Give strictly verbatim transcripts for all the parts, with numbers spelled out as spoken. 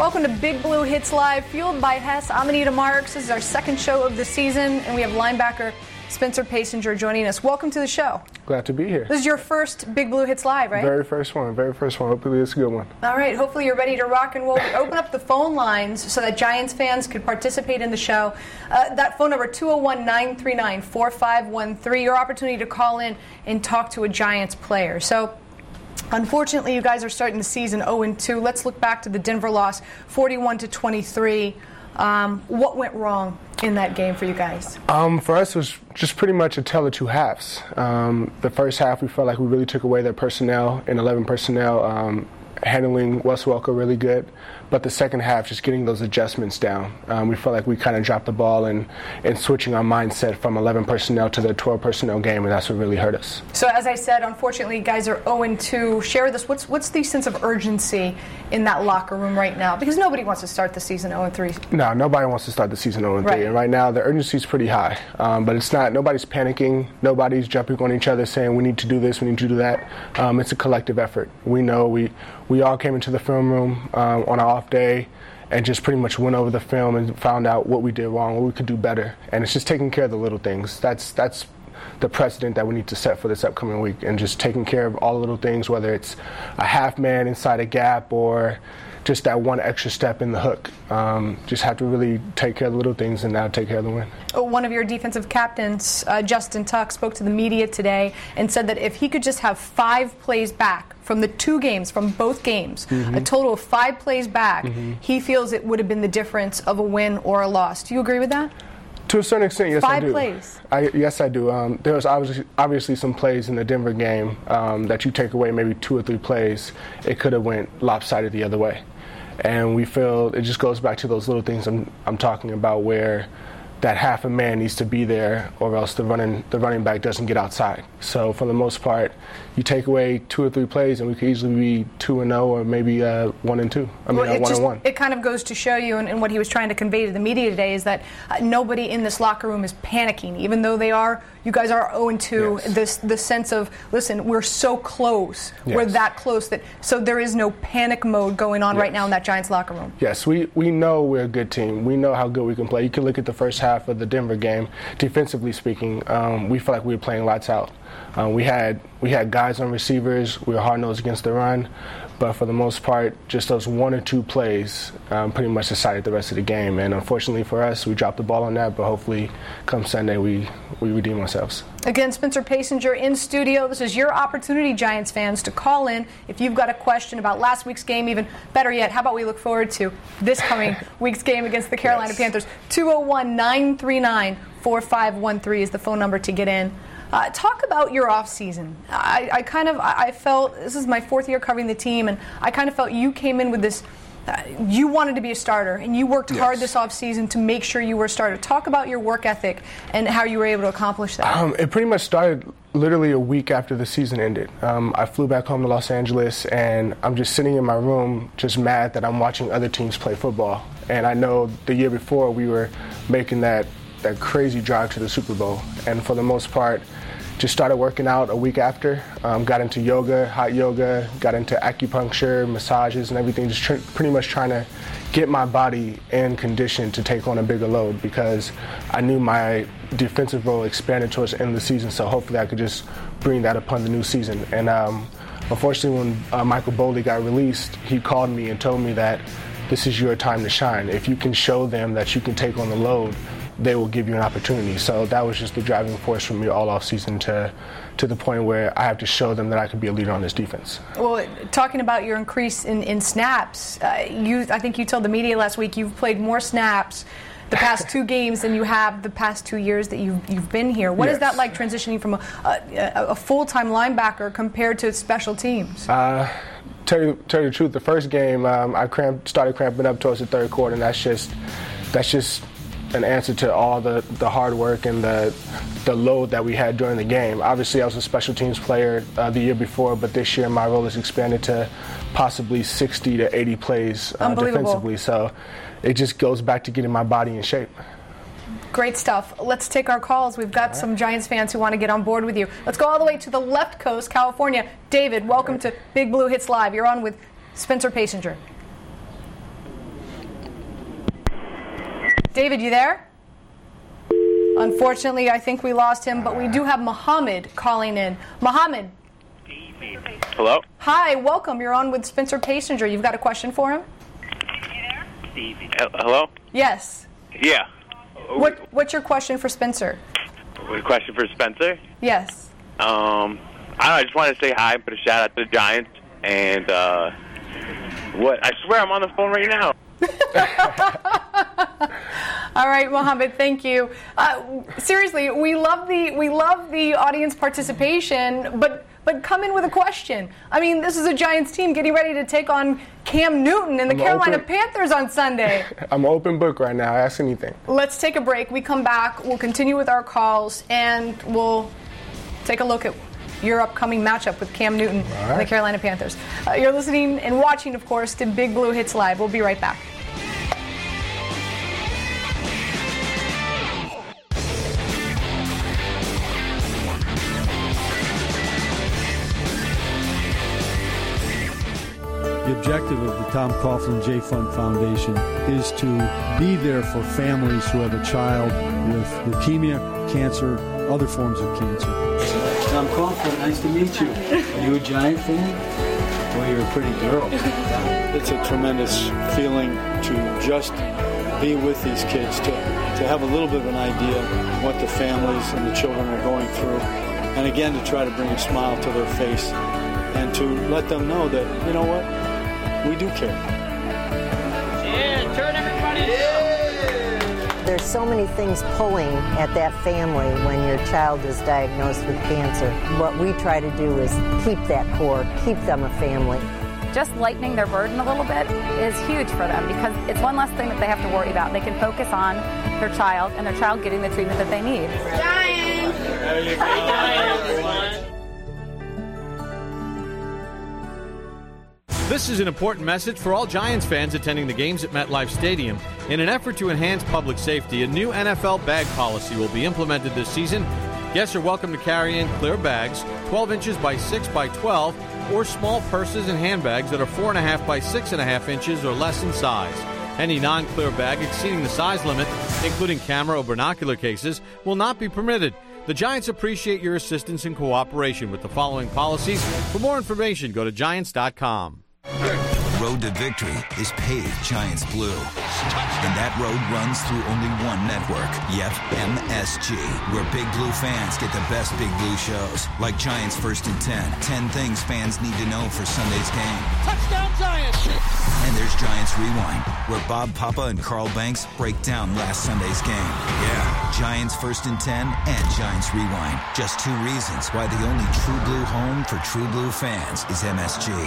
Welcome to Big Blue Hits Live, fueled by Hess. I'm Anita Marks. This is our second show of the season, and we have linebacker Spencer Paysinger joining us. Welcome to the show. Glad to be here. This is your first Big Blue Hits Live, right? Very first one, very first one. Hopefully it's a good one. All right, hopefully you're ready to rock and roll. We open up the phone lines so that Giants fans could participate in the show. Uh, that phone number, two oh one, nine three nine, four five one three, your opportunity to call in and talk to a Giants player. So, unfortunately, you guys are starting the season oh and two. Let's look back to the Denver loss, forty-one to twenty-three. Um, what went wrong in that game for you guys? Um, for us, it was just pretty much a tale of two halves. Um, the first half, we felt like we really took away their personnel, in eleven personnel, um, handling Wes Welker really good. But the second half, just getting those adjustments down, um, we felt like we kind of dropped the ball and in switching our mindset from eleven personnel to the twelve personnel game, and that's what really hurt us. So as I said, unfortunately, you guys are oh and two. Share with us, what's what's the sense of urgency in that locker room right now? Because nobody wants to start the season oh and three. No, nobody wants to start the season oh and three. Right. And right now, the urgency is pretty high. Um, but it's not, nobody's panicking. Nobody's jumping on each other saying, we need to do this, we need to do that. Um, it's a collective effort. We know we, we all came into the film room um, on our off day and just pretty much went over the film and found out what we did wrong, what we could do better. And it's just taking care of the little things. That's that's the precedent that we need to set for this upcoming week, and just taking care of all the little things, whether it's a half man inside a gap or just that one extra step in the hook. Um, just have to really take care of the little things and now take care of the win. One of your defensive captains, uh, Justin Tuck, spoke to the media today and said that if he could just have five plays back from the two games, from both games, mm-hmm. a total of five plays back, mm-hmm. he feels it would have been the difference of a win or a loss. Do you agree with that? To a certain extent, yes, Five I do. plays. I, yes, I do. Um, there was obviously, obviously some plays in the Denver game um, that you take away maybe two or three plays, it could have went lopsided the other way. And we feel it just goes back to those little things I'm, I'm talking about, where that half a man needs to be there, or else the running the running back doesn't get outside. So for the most part, you take away two or three plays, and we could easily be two and zero, or maybe uh, one and two. I mean, well, uh, one just, and one. It kind of goes to show you, and, and what he was trying to convey to the media today is that uh, nobody in this locker room is panicking, even though they are. You guys are oh and two. Yes. This the sense of, listen, we're so close. Yes. We're that close that so there is no panic mode going on yes. right now in that Giants locker room. Yes, we we know we're a good team. We know how good we can play. You can look at the first half of the Denver game. Defensively speaking, um, we felt like we were playing lights out. Um, we had we had guys on receivers. We were hard-nosed against the run. But for the most part, just those one or two plays um, pretty much decided the rest of the game. And unfortunately for us, we dropped the ball on that. But hopefully, come Sunday, we, we redeem ourselves. Again, Spencer Paysinger in studio. This is your opportunity, Giants fans, to call in if you've got a question about last week's game. Even better yet, how about we look forward to this coming week's game against the Carolina yes. Panthers? two oh one, nine three nine, four five one three is the phone number to get in. Uh, talk about your off season. I, I kind of, I felt, this is my fourth year covering the team, and I kind of felt you came in with this, uh, you wanted to be a starter, and you worked yes. hard this off season to make sure you were a starter. Talk about your work ethic and how you were able to accomplish that. Um, it pretty much started literally a week after the season ended. Um, I flew back home to Los Angeles, and I'm just sitting in my room just mad that I'm watching other teams play football. And I know the year before we were making that that crazy drive to the Super Bowl, and for the most part just started working out a week after. Um, got into yoga, hot yoga, got into acupuncture, massages and everything, just tr- pretty much trying to get my body in condition to take on a bigger load, because I knew my defensive role expanded towards the end of the season, so hopefully I could just bring that upon the new season. And um, unfortunately when uh, Michael Boley got released, he called me and told me that this is your time to shine. If you can show them that you can take on the load, they will give you an opportunity. So that was just the driving force for me all off season, to to the point where I have to show them that I could be a leader on this defense. Well, talking about your increase in, in snaps, uh, you I think you told the media last week you've played more snaps the past two games than you have the past two years that you've, you've been here. What yes. is that like, transitioning from a, a, a full-time linebacker compared to special teams? Uh, tell you, tell you the truth, the first game um, I cramped, started cramping up towards the third quarter, and that's just that's just an answer to all the, the hard work and the the load that we had during the game. Obviously, I was a special teams player uh, the year before, but this year my role has expanded to possibly sixty to eighty plays uh, defensively. So it just goes back to getting my body in shape. Great stuff. Let's take our calls. We've got right. some Giants fans who want to get on board with you. Let's go all the way to the left coast, California. David, welcome right. to Big Blue Hits Live. You're on with Spencer Paysinger. David, you there? Unfortunately, I think we lost him, but we do have Mohammed calling in. Mohammed. Hello? Hi, welcome. You're on with Spencer Pasinger. You've got a question for him? Hello? Yes. Yeah. What What's your question for Spencer? A question for Spencer? Yes. Um, I don't know, I just wanted to say hi and put a shout out to the Giants. And, uh, what? I swear I'm on the phone right now. All right, Mohammed, thank you. Uh, seriously, we love the we love the audience participation, but but come in with a question. I mean, this is a Giants team getting ready to take on Cam Newton and the I'm Carolina open. Panthers on Sunday. I'm an open book right now. Ask anything. Let's take a break. We come back. We'll continue with our calls, and we'll take a look at your upcoming matchup with Cam Newton right. and the Carolina Panthers. Uh, you're listening and watching, of course, to Big Blue Hits Live. We'll be right back. The objective of the Tom Coughlin J Fund Foundation is to be there for families who have a child with leukemia, cancer, other forms of cancer. Tom Coughlin, nice to meet you. Are you a Giant fan? Well, you're a pretty girl. It's a tremendous feeling to just be with these kids, to, to have a little bit of an idea what the families and the children are going through, and again, to try to bring a smile to their face and to let them know that, you know what, we do care. Yeah, turn everybody yeah. There's so many things pulling at that family when your child is diagnosed with cancer. What we try to do is keep that core, keep them a family. Just lightening their burden a little bit is huge for them because it's one less thing that they have to worry about. They can focus on their child and their child getting the treatment that they need. Giants! There you go, everyone. This is an important message for all Giants fans attending the games at MetLife Stadium. In an effort to enhance public safety, a new N F L bag policy will be implemented this season. Guests are welcome to carry in clear bags, twelve inches by six by twelve, or small purses and handbags that are four point five by six point five inches or less in size. Any non-clear bag exceeding the size limit, including camera or binocular cases, will not be permitted. The Giants appreciate your assistance and cooperation with the following policies. For more information, go to Giants dot com. Road to victory is paved Giants blue. And that road runs through only one network. Yep, M S G, where Big Blue fans get the best Big Blue shows. Like Giants First and ten. Ten things fans need to know for Sunday's game. Touchdown Giants! And there's Giants Rewind, where Bob Papa and Carl Banks break down last Sunday's game. Yeah, Giants First and ten and Giants Rewind. Just two reasons why the only true blue home for true blue fans is M S G.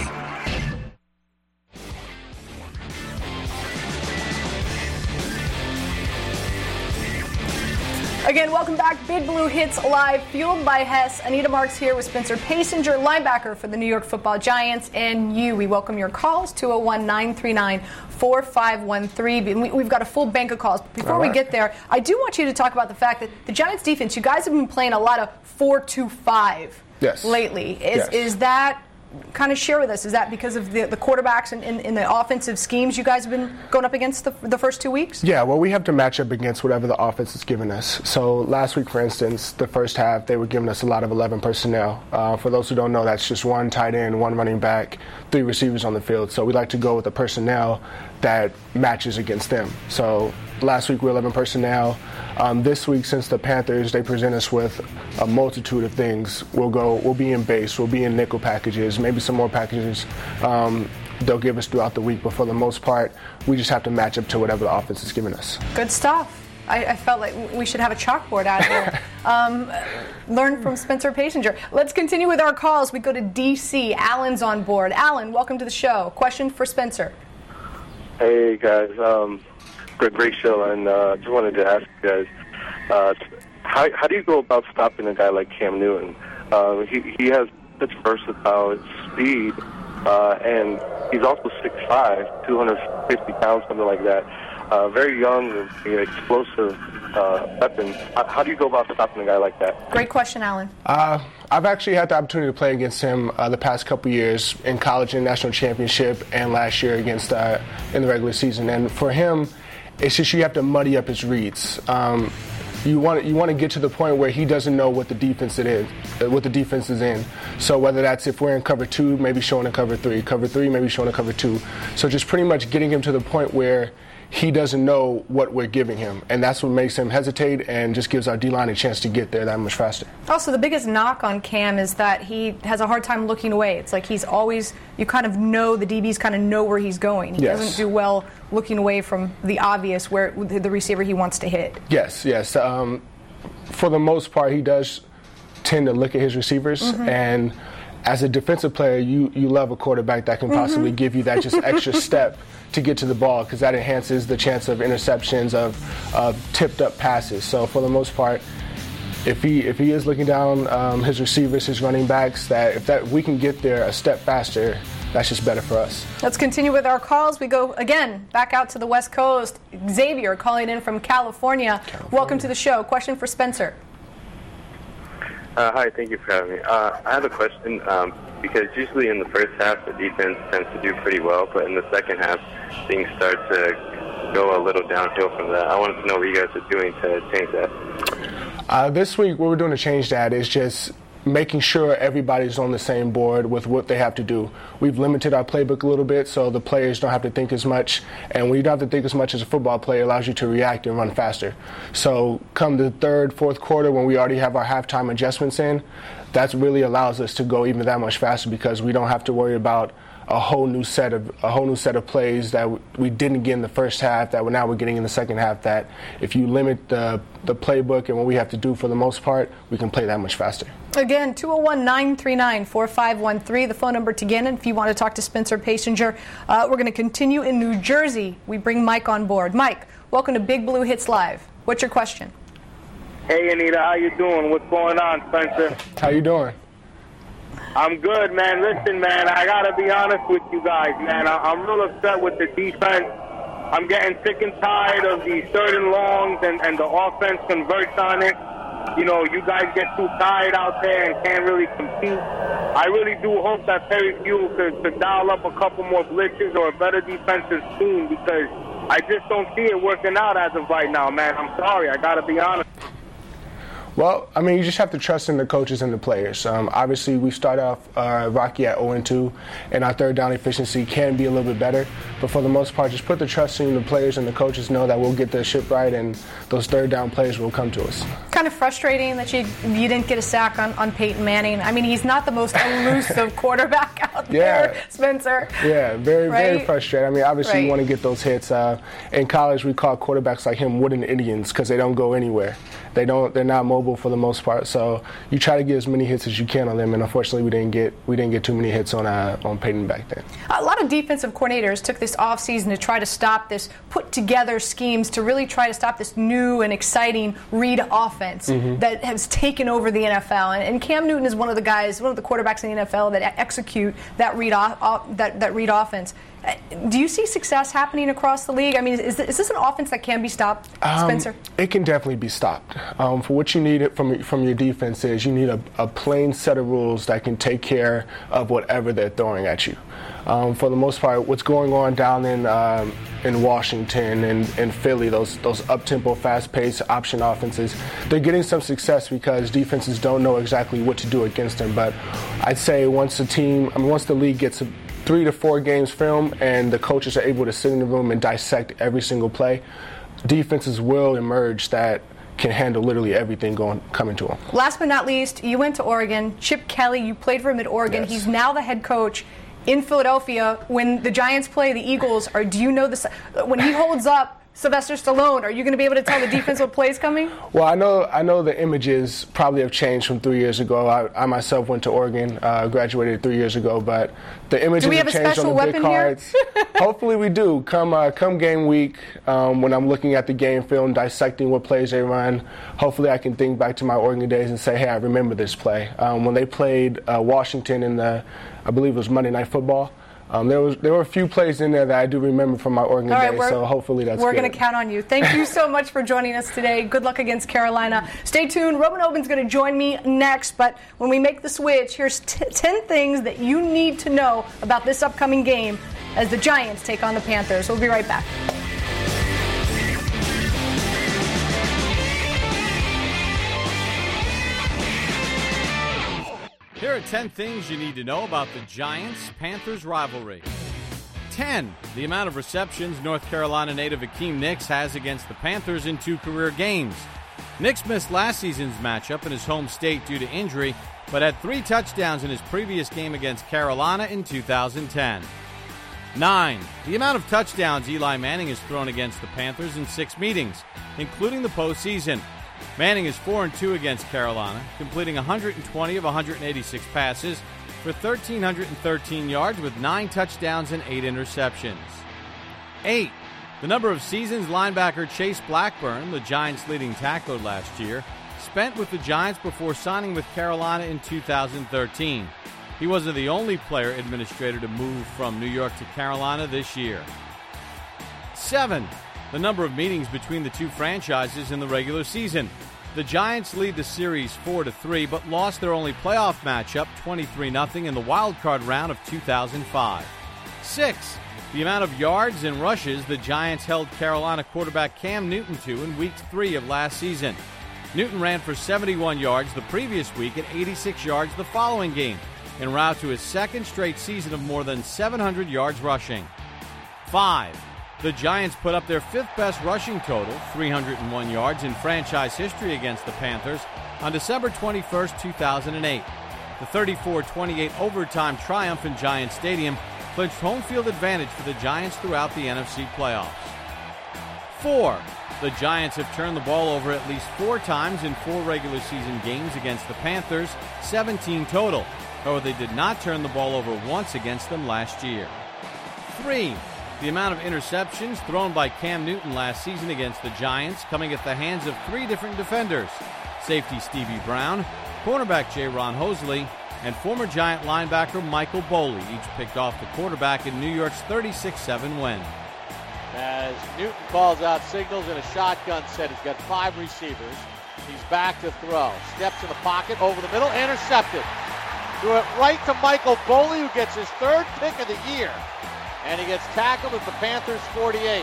Again, welcome back. Big Blue Hits Live, fueled by Hess. Anita Marks here with Spencer Pasinger, linebacker for the New York Football Giants, and you. We welcome your calls, two oh one, nine three nine, four five one three. We've got a full bank of calls. Before right. we get there, I do want you to talk about the fact that the Giants defense, you guys have been playing a lot of four two five yes. lately. Is, yes. is that... kind of share with us, is that because of the, the quarterbacks and, and, and the offensive schemes you guys have been going up against the, the first two weeks? Yeah, well, we have to match up against whatever the offense is giving us. So last week, for instance, the first half, they were giving us a lot of eleven personnel. Uh, for those who don't know, that's just one tight end, one running back, three receivers on the field. So we like to go with the personnel that matches against them. So last week, we were eleven personnel. Um, this week, since the Panthers, they present us with a multitude of things. We'll go, we'll be in base, we'll be in nickel packages, maybe some more packages um, they'll give us throughout the week. But for the most part, we just have to match up to whatever the offense is giving us. Good stuff. I, I felt like we should have a chalkboard out here. um, learn from Spencer Pasinger. Let's continue with our calls. We go to D C. Alan's on board. Alan, welcome to the show. Question for Spencer. Hey, guys. Um, great, great show. And uh, just wanted to ask you guys, uh, how, how do you go about stopping a guy like Cam Newton? Uh, he, he has such versatile speed, uh, and he's also six five, two hundred fifty pounds, something like that. Uh, very young, explosive uh, weapon. How, how do you go about stopping a guy like that? Great question, Alan. Uh, I've actually had the opportunity to play against him uh, the past couple years in college and national championship, and last year against uh, in the regular season. And for him, It's just you have to muddy up his reads. Um, you want you want to get to the point where he doesn't know what the defense it is, what the defense is in. So whether that's if we're in cover two, maybe showing a cover three, cover three, maybe showing a cover two. So just pretty much getting him to the point where he doesn't know what we're giving him, and that's what makes him hesitate and just gives our D-line a chance to get there that much faster. Also, the biggest knock on Cam is that he has a hard time looking away. It's like he's always, you kind of know, the D Bs kind of know where he's going. He yes. doesn't do well looking away from the obvious, where the receiver he wants to hit. Yes, yes. Um, for the most part, he does tend to look at his receivers, mm-hmm. and as a defensive player, you, you love a quarterback that can possibly mm-hmm. give you that just extra step to get to the ball, because that enhances the chance of interceptions, of, of tipped up passes. So for the most part, if he if he is looking down um, his receivers, his running backs, that if that we can get there a step faster, that's just better for us. Let's continue with our calls. We go again back out to the West Coast. Xavier calling in from California. California. Welcome to the show. Question for Spencer. Uh, hi, thank you for having me. Uh, I have a question, um, because usually in the first half the defense tends to do pretty well, but in the second half things start to go a little downhill from that. I wanted to know what you guys are doing to change that. Uh, this week what we're doing to change that is just making sure everybody's on the same board with what they have to do. We've limited our playbook a little bit so the players don't have to think as much, and when you don't have to think as much as a football player, it allows you to react and run faster. So come the third, fourth quarter, when we already have our halftime adjustments in, that really allows us to go even that much faster, because we don't have to worry about a whole new set of a whole new set of plays that we didn't get in the first half that we're now we're getting in the second half. That if you limit the the playbook and what we have to do for the most part, we can play that much faster. Again, two oh one, nine three nine, four five one three, the phone number to get in if you want to talk to Spencer Pasinger. Uh, we're going to continue in New Jersey. We bring Mike on board. Mike, welcome to Big Blue Hits Live. What's your question? Hey, Anita, how you doing? What's going on, Spencer? How you doing? I'm good, man. Listen, man, I got to be honest with you guys, man. I- I'm real upset with the defense. I'm getting sick and tired of these third and longs and, and the offense converts on it. You know, you guys get too tired out there and can't really compete. I really do hope that Perry Buell could, could dial up a couple more blitzes or a better defensive scheme, because I just don't see it working out as of right now, man. I'm sorry. I got to be honest. Well, I mean, you just have to trust in the coaches and the players. Um, obviously, we start off uh, rocky at oh and two, and our third down efficiency can be a little bit better. But for the most part, just put the trust in the players, and the coaches know that we'll get the ship right, and those third down plays will come to us. Kind of frustrating that you you didn't get a sack on, on Peyton Manning. I mean, he's not the most elusive quarterback out there, yeah. Spencer. Yeah, very, right? very frustrating. I mean, obviously, right. you want to get those hits. Uh, in college, we call quarterbacks like him wooden Indians, because they don't go anywhere. They don't. They're not mobile for the most part. So you try to get as many hits as you can on them, and unfortunately, we didn't get we didn't get too many hits on uh, on Peyton back then. A lot of defensive coordinators took this offseason to try to stop this, put together schemes to really try to stop this new and exciting read offense mm-hmm. that has taken over the N F L. And, and Cam Newton is one of the guys, one of the quarterbacks in the N F L that execute that read off, that that read offense. Do you see success happening across the league? I mean, is, is this an offense that can be stopped, Spencer? Um, it can definitely be stopped. Um, for what you need from from your defense is you need a, a plain set of rules that can take care of whatever they're throwing at you. Um, for the most part, what's going on down in um, in Washington and in Philly, those those up-tempo, fast-paced option offenses, they're getting some success because defenses don't know exactly what to do against them. But I'd say once the team, I mean, once the league gets a three to four games film and the coaches are able to sit in the room and dissect every single play, defenses will emerge that can handle literally everything going coming to them. Last but not least, you went to Oregon. Chip Kelly, you played for him at Oregon. Yes. He's now the head coach in Philadelphia. When the Giants play the Eagles, or do you know this? When he holds up Sylvester Stallone, are you going to be able to tell the defense what play is coming? Well, I know I know the images probably have changed from three years ago. I, I myself went to Oregon, uh, graduated three years ago, but the images do we have, have a changed special on the big weapon cards. Here? Hopefully we do. Come uh, come game week, um, when I'm looking at the game film, dissecting what plays they run, hopefully I can think back to my Oregon days and say, hey, I remember this play. Um, when they played uh, Washington in the, I believe it was Monday Night Football, Um, there was there were a few plays in there that I do remember from my Oregon right, days, so hopefully that's We're good. going to count on you. Thank you so much for joining us today. Good luck against Carolina. Stay tuned. Roman Oben's going to join me next, but when we make the switch, here's t- ten things that you need to know about this upcoming game as the Giants take on the Panthers. We'll be right back. Here are ten things you need to know about the Giants-Panthers rivalry. ten. The amount of receptions North Carolina native Akeem Nicks has against the Panthers in two career games. Nicks missed last season's matchup in his home state due to injury, but had three touchdowns in his previous game against Carolina in two thousand ten. nine. The amount of touchdowns Eli Manning has thrown against the Panthers in six meetings, including the postseason. Manning is four and two against Carolina, completing one hundred twenty of one hundred eighty-six passes for one thousand three hundred thirteen yards with nine touchdowns and eight interceptions. eight. The number of seasons linebacker Chase Blackburn, the Giants' leading tackler last year, spent with the Giants before signing with Carolina in two thousand thirteen. He wasn't the only player administrator to move from New York to Carolina this year. seven. The number of meetings between the two franchises in the regular season. The Giants lead the series four to three, but lost their only playoff matchup twenty-three nothing in the wild card round of two thousand five. six. The amount of yards and rushes the Giants held Carolina quarterback Cam Newton to in week three of last season. Newton ran for seventy-one yards the previous week and eighty-six yards the following game, en route to his second straight season of more than seven hundred yards rushing. five. The Giants put up their fifth-best rushing total, three hundred one yards, in franchise history against the Panthers on December twenty-first, two thousand eight. The thirty-four twenty-eight overtime triumph in Giant Stadium clinched home field advantage for the Giants throughout the N F C playoffs. four. The Giants have turned the ball over at least four times in four regular season games against the Panthers, seventeen total. However, they did not turn the ball over once against them last year. three. The amount of interceptions thrown by Cam Newton last season against the Giants coming at the hands of three different defenders: safety Stevie Brown, cornerback J. Ron Hosley, and former Giant linebacker Michael Boley, each picked off the quarterback in New York's thirty-six seven win. As Newton calls out signals in a shotgun set, he's got five receivers. He's back to throw. Steps in the pocket, over the middle, intercepted. Threw it right to Michael Boley, who gets his third pick of the year. And he gets tackled at the Panthers' forty-eight.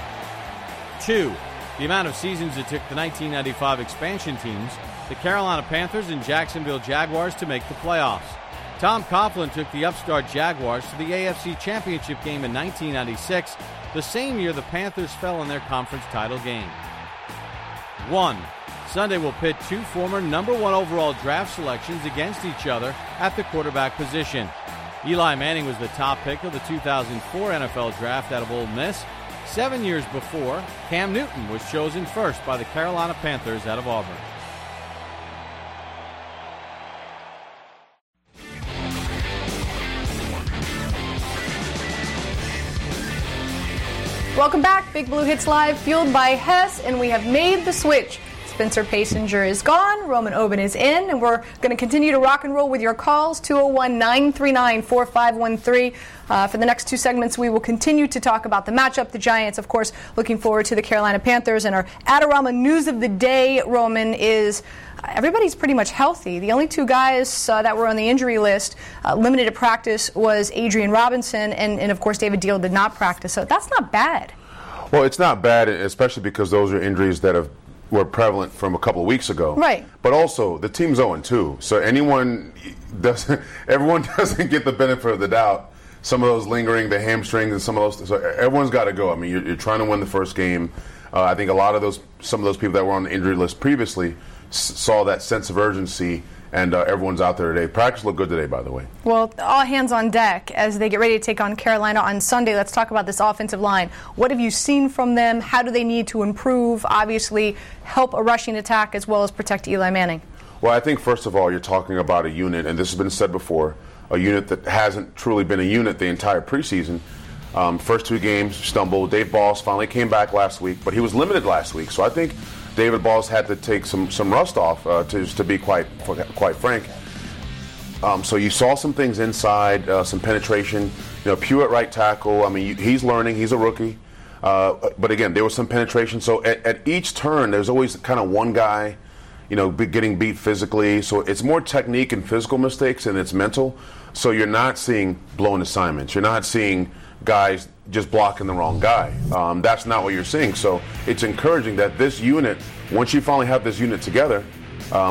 Two. The amount of seasons it took the nineteen ninety-five expansion teams, the Carolina Panthers and Jacksonville Jaguars, to make the playoffs. Tom Coughlin took the upstart Jaguars to the A F C Championship game in nineteen ninety-six, the same year the Panthers fell in their conference title game. One. Sunday will pit two former number one overall draft selections against each other at the quarterback position. Eli Manning was the top pick of the two thousand four N F L draft out of Ole Miss. Seven years before, Cam Newton was chosen first by the Carolina Panthers out of Auburn. Welcome back. Big Blue Hits Live, fueled by Hess, and we have made the switch. Spencer Pasinger is gone, Roman Oben is in, and we're going to continue to rock and roll with your calls, two oh one, nine three nine, four five one three. Uh, for the next two segments, we will continue to talk about the matchup. The Giants, of course, looking forward to the Carolina Panthers. And our Adorama news of the day, Roman, is uh, everybody's pretty much healthy. The only two guys uh, that were on the injury list, uh, limited to practice, was Adrian Robinson, and, and, of course, David Deal did not practice. So that's not bad. Well, it's not bad, especially because those are injuries that have were prevalent from a couple of weeks ago. Right. But also, the team's oh and two, so anyone doesn't, everyone doesn't get the benefit of the doubt. Some of those lingering, the hamstrings, and some of those, so everyone's got to go. I mean, you're, you're trying to win the first game. Uh, I think a lot of those, some of those people that were on the injury list previously s- saw that sense of urgency, and uh, everyone's out there today. Practice looked good today, by the way. Well, all hands on deck as they get ready to take on Carolina on Sunday. Let's talk about this offensive line. What have you seen from them? How do they need to improve? Obviously, help a rushing attack as well as protect Eli Manning. Well, I think, first of all, you're talking about a unit, and this has been said before, a unit that hasn't truly been a unit the entire preseason. Um, first two games, stumbled. Dave Balls finally came back last week, but he was limited last week. So I think David Balls had to take some, some rust off, uh, to, to be quite quite frank. Um, so you saw some things inside, uh, some penetration. You know, Pugh at right tackle, I mean, he's learning. He's a rookie. Uh, but again, there was some penetration. So at, at each turn, there's always kind of one guy, you know, be getting beat physically. So it's more technique and physical mistakes than it's mental. So you're not seeing blown assignments. You're not seeing guys just blocking the wrong guy. Um, that's not what you're seeing. So it's encouraging that this unit, once you finally have this unit together, um,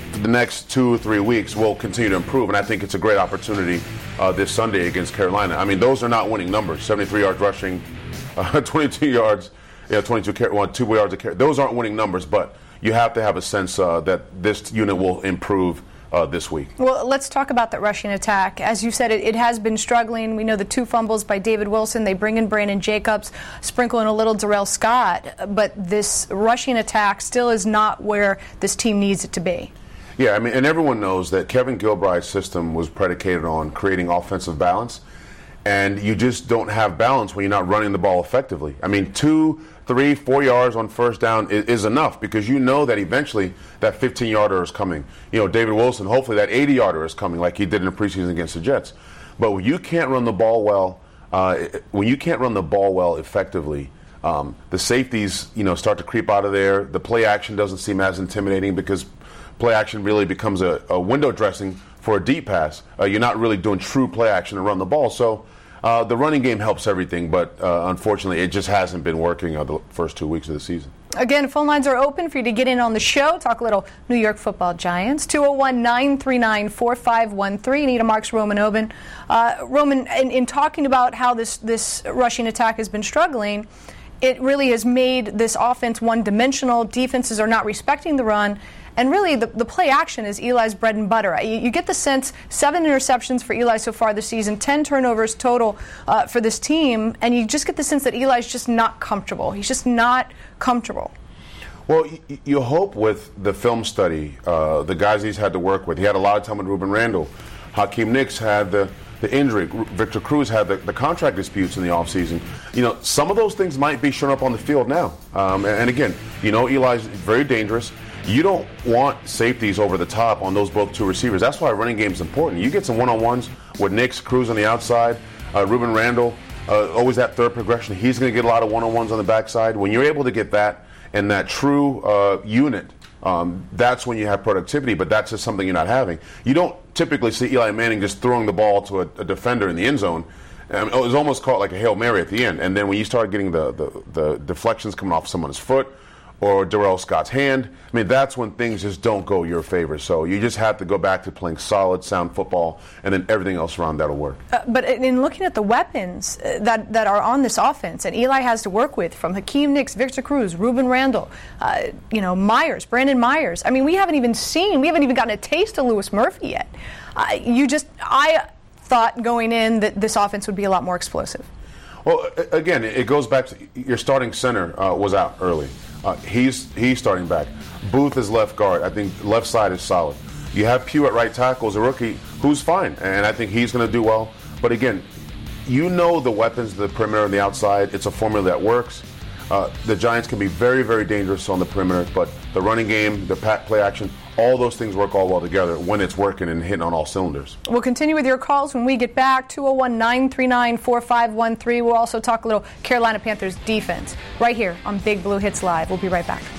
for the next two or three weeks will continue to improve, and I think it's a great opportunity uh, this Sunday against Carolina. I mean, those are not winning numbers. seventy-three yards rushing, uh, twenty-two yards, yeah, twenty-two carry, one, two yards of carry. Those aren't winning numbers, but you have to have a sense uh, that this unit will improve Uh, this week. Well, let's talk about that rushing attack. As you said, it, it has been struggling. We know the two fumbles by David Wilson. They bring in Brandon Jacobs, sprinkle in a little Darrell Scott. But this rushing attack still is not where this team needs it to be. Yeah, I mean, and everyone knows that Kevin Gilbride's system was predicated on creating offensive balance. And you just don't have balance when you're not running the ball effectively. I mean, two, three, four yards on first down is, is enough because you know that eventually that fifteen-yarder is coming. You know, David Wilson, hopefully that eighty-yarder is coming like he did in the preseason against the Jets. But when you can't run the ball well, uh, when you can't run the ball well effectively, um, the safeties, you know, start to creep out of there. The play action doesn't seem as intimidating because play action really becomes a, a window dressing for a deep pass. Uh, you're not really doing true play action to run the ball. So uh, the running game helps everything, but uh, unfortunately it just hasn't been working uh, the first two weeks of the season. Again, phone lines are open for you to get in on the show. Talk a little New York Football Giants. two oh one, nine three nine, four five one three. Anita Marks, Roman Oben. Uh, Roman, in, in talking about how this, this rushing attack has been struggling, it really has made this offense one-dimensional. Defenses are not respecting the run. And really, the, the play action is Eli's bread and butter. You, you get the sense, seven interceptions for Eli so far this season, ten turnovers total uh, for this team, and you just get the sense that Eli's just not comfortable. He's just not comfortable. Well, you, you hope with the film study, uh, the guys he's had to work with. He had a lot of time with Ruben Randle. Hakeem Nicks had the, the injury. Victor Cruz had the, the contract disputes in the offseason. You know, some of those things might be showing up on the field now. Um, and, and again, you know, Eli's very dangerous. You don't want safeties over the top on those both two receivers. That's why running game is important. You get some one-on-ones with Nicks, Cruz on the outside, uh, Ruben Randle, uh, always that third progression. He's going to get a lot of one-on-ones on the backside. When you're able to get that and that true uh, unit, um, that's when you have productivity, but that's just something you're not having. You don't typically see Eli Manning just throwing the ball to a, a defender in the end zone. Um, it was almost caught like a Hail Mary at the end. And then when you start getting the, the, the deflections coming off someone's foot, or Darrell Scott's hand, I mean, that's when things just don't go your favor. So you just have to go back to playing solid, sound football, and then everything else around that will work. Uh, but in looking at the weapons uh, that, that are on this offense, and Eli has to work with, from Hakeem Nicks, Victor Cruz, Ruben Randle, uh, you know, Myers, Brandon Myers. I mean, we haven't even seen, we haven't even gotten a taste of Louis Murphy yet. Uh, you just, I thought going in that this offense would be a lot more explosive. Well, again, it goes back to your starting center uh, was out early. Uh, he's he's starting back. Booth is left guard. I think left side is solid. You have Pugh at right tackle as a rookie who's fine, and I think he's going to do well. But again, you know the weapons, the perimeter and the outside. It's a formula that works. Uh, the Giants can be very, very dangerous on the perimeter, but the running game, the pack play action, all those things work all well together when it's working and hitting on all cylinders. We'll continue with your calls when we get back. two oh one, nine three nine, four five one three. We'll also talk a little Carolina Panthers defense right here on Big Blue Hits Live. We'll be right back.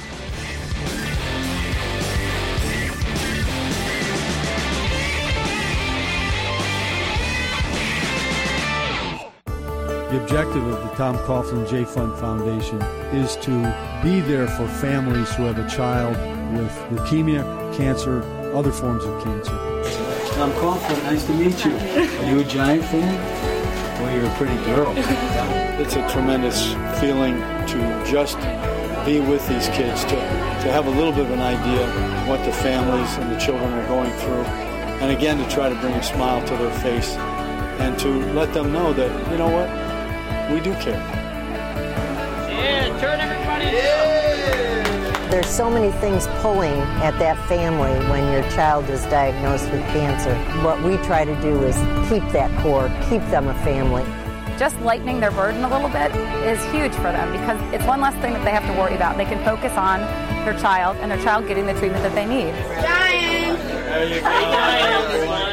The objective of the Tom Coughlin J Fund Foundation is to be there for families who have a child with leukemia, cancer, other forms of cancer. Tom Coughlin, nice to meet you. Are you a Giant fan? Well, you're a pretty girl. It's a tremendous feeling to just be with these kids, to, to have a little bit of an idea what the families and the children are going through, and again to try to bring a smile to their face and to let them know that, you know what, we do care. Yeah, turn everybody yeah. There's so many things pulling at that family when your child is diagnosed with cancer. What we try to do is keep that core, keep them a family. Just lightening their burden a little bit is huge for them because it's one less thing that they have to worry about. They can focus on their child and their child getting the treatment that they need. Giants! There you go, Giants, everyone.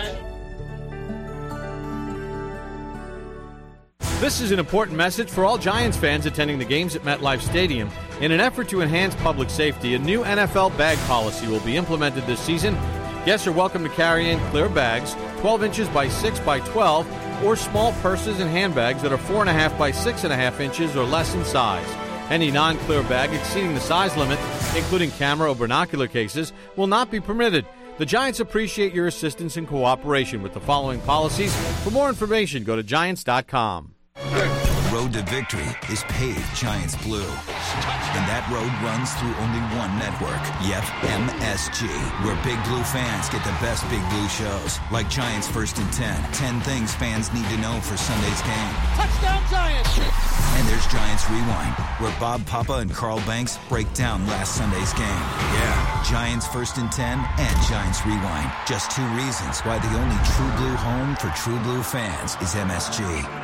This is an important message for all Giants fans attending the games at MetLife Stadium. In an effort to enhance public safety, a new N F L bag policy will be implemented this season. Guests are welcome to carry in clear bags, twelve inches by six by twelve, or small purses and handbags that are four point five by six point five inches or less in size. Any non-clear bag exceeding the size limit, including camera or binocular cases, will not be permitted. The Giants appreciate your assistance and cooperation with the following policies. For more information, go to Giants dot com. Road to victory is paved Giants blue. And that road runs through only one network, Yep, M S G, where Big Blue fans get the best Big Blue shows, like Giants First and ten, ten things fans need to know for Sunday's game. Touchdown Giants! And there's Giants Rewind, where Bob Papa and Carl Banks break down last Sunday's game. Yeah, Giants First and ten and Giants Rewind. Just two reasons why the only true blue home for true blue fans is M S G.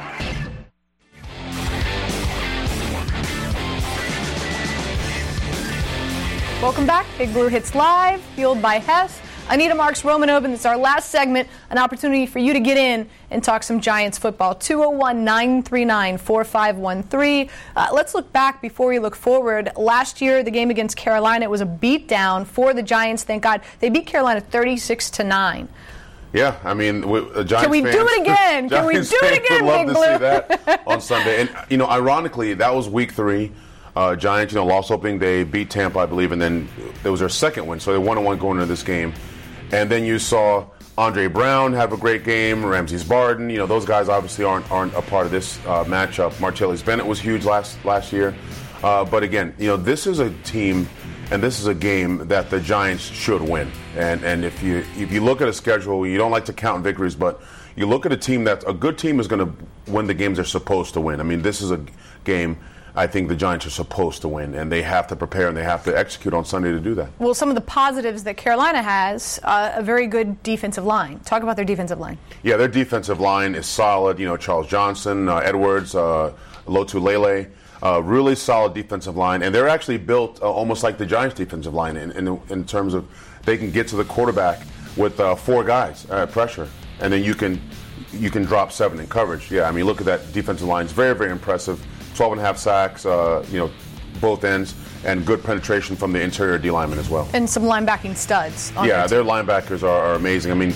Welcome back. Big Blue Hits Live, fueled by Hess. Anita Marks, Roman Oben. This is our last segment, an opportunity for you to get in and talk some Giants football. two oh one, nine three nine, four five one three. Uh, let's look back before we look forward. Last year, the game against Carolina, it was a beatdown for the Giants. Thank God. They beat Carolina thirty-six to nine. Yeah, I mean, we, uh, Giants Can we fans, do it again? Can we do it again, would love Big to Blue? see that on Sunday. And, you know, ironically, that was week three. Uh, Giants, you know, lost opening day, beat Tampa, I believe, and then it was their second win. So they one and one going into this game. And then you saw Andre Brown have a great game, Ramses Barden. You know, those guys obviously aren't aren't a part of this uh, matchup. Martellus Bennett was huge last last year. Uh, but again, you know, this is a team and this is a game that the Giants should win. And and if you if you look at a schedule, you don't like to count victories, but you look at a team that's a good team is going to win the games they're supposed to win. I mean, this is a game I think the Giants are supposed to win, and they have to prepare and they have to execute on Sunday to do that. Well, some of the positives that Carolina has, uh, a very good defensive line. Talk about their defensive line. Yeah, their defensive line is solid. You know, Charles Johnson, uh, Edwards, uh, Lotu Lele, uh, really solid defensive line, and they're actually built uh, almost like the Giants' defensive line in, in, in terms of they can get to the quarterback with uh, four guys at pressure, and then you can you can drop seven in coverage. Yeah, I mean, look at that defensive line; it's very, very impressive. twelve and a half sacks, uh, you know, both ends, and good penetration from the interior D linemen as well. And some linebacking studs. On yeah, their, their linebackers are, are amazing. I mean,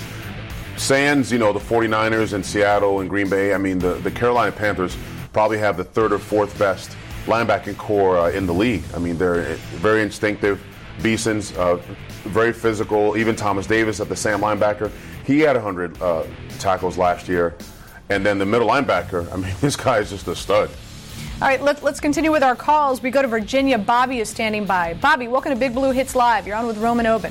sans, you know, the forty-niners in Seattle and Green Bay, I mean, the, the Carolina Panthers probably have the third or fourth best linebacking core uh, in the league. I mean, they're very instinctive. Beeson's uh, very physical. Even Thomas Davis at the Sam linebacker, he had one hundred uh, tackles last year. And then the middle linebacker, I mean, this guy is just a stud. All right, let, let's continue with our calls. We go to Virginia. Bobby is standing by. Bobby, welcome to Big Blue Hits Live. You're on with Roman Oben.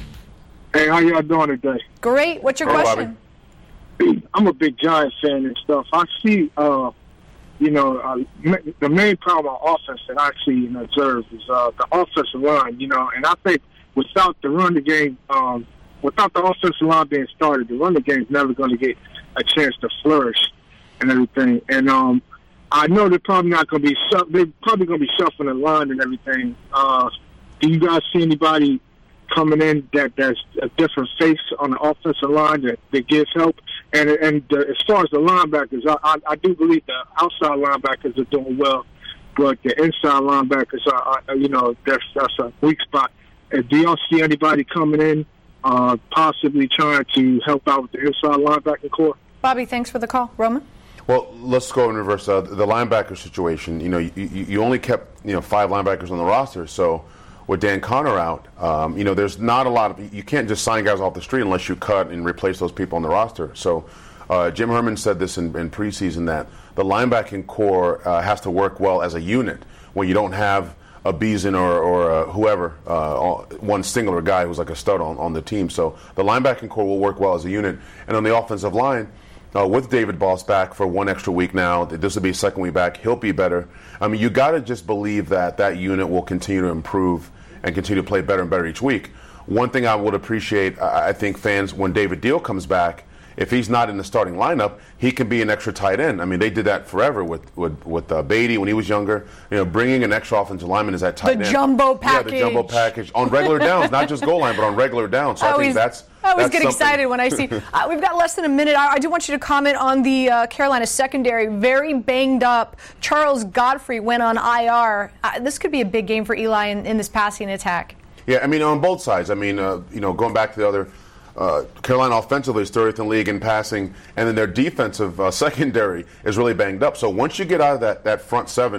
Hey, how y'all doing today? Great. What's your Hello, question? Bobby. I'm a big Giants fan and stuff. I see, uh, you know, uh, ma- the main problem on offense that I see and observe is uh, the offensive line, you know, and I think without the run the game, um, without the offensive line being started, the run the game is never going to get a chance to flourish and everything. And, um, I know they're probably not going to be shuff- they're probably going to be shuffling the line and everything. Uh, do you guys see anybody coming in that that's a different face on the offensive line that, that gives help? And and the, as far as the linebackers, I, I, I do believe the outside linebackers are doing well, but the inside linebackers are, are you know, that's that's a weak spot. And do y'all see anybody coming in, uh, possibly trying to help out with the inside linebacking core? Bobby, thanks for the call. Roman? Well, let's go in reverse. Uh, the linebacker situation, you know, you, you only kept, you know, five linebackers on the roster. So with Dan Connor out, um, you know, there's not a lot of, you can't just sign guys off the street unless you cut and replace those people on the roster. So uh, Jim Herman said this in, in preseason that the linebacking core uh, has to work well as a unit when you don't have a Beason or, or uh, whoever, uh, one singular guy who's like a stud on, on the team. So the linebacking core will work well as a unit. And on the offensive line, Uh, with David Boss back for one extra week now, this will be a second week back. He'll be better. I mean, you got to just believe that that unit will continue to improve and continue to play better and better each week. One thing I would appreciate, I, I think fans, when David Deal comes back, if he's not in the starting lineup, he can be an extra tight end. I mean, they did that forever with with, with uh, Beatty when he was younger. You know, bringing an extra offensive lineman as that tight The end. jumbo package. Yeah, the jumbo package on regular downs, not just goal line, but on regular downs. So I, I think always, that's. I always that's get something. excited when I see. Uh, we've got less than a minute. I, I do want you to comment on the uh, Carolina secondary. Very banged up. Charles Godfrey went on I R. Uh, this could be a big game for Eli in, in this passing attack. Yeah, I mean, on both sides. I mean, uh, you know, going back to the other. Uh, Carolina offensively is thirtieth in the league in passing, and then their defensive uh, secondary is really banged up. So once you get out of that, that front seven,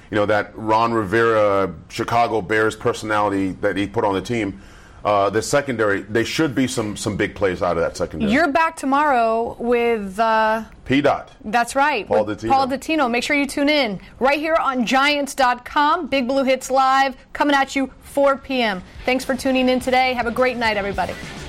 you know, that Ron Rivera Chicago Bears personality that he put on the team. Uh, the secondary, there should be some some big plays out of that secondary. You're back tomorrow with uh, P. Dot. That's right. Paul with Dottino. Paul Dottino. Make sure you tune in right here on Giants dot com. Big Blue Hits Live coming at you four p.m. Thanks for tuning in today. Have a great night, everybody.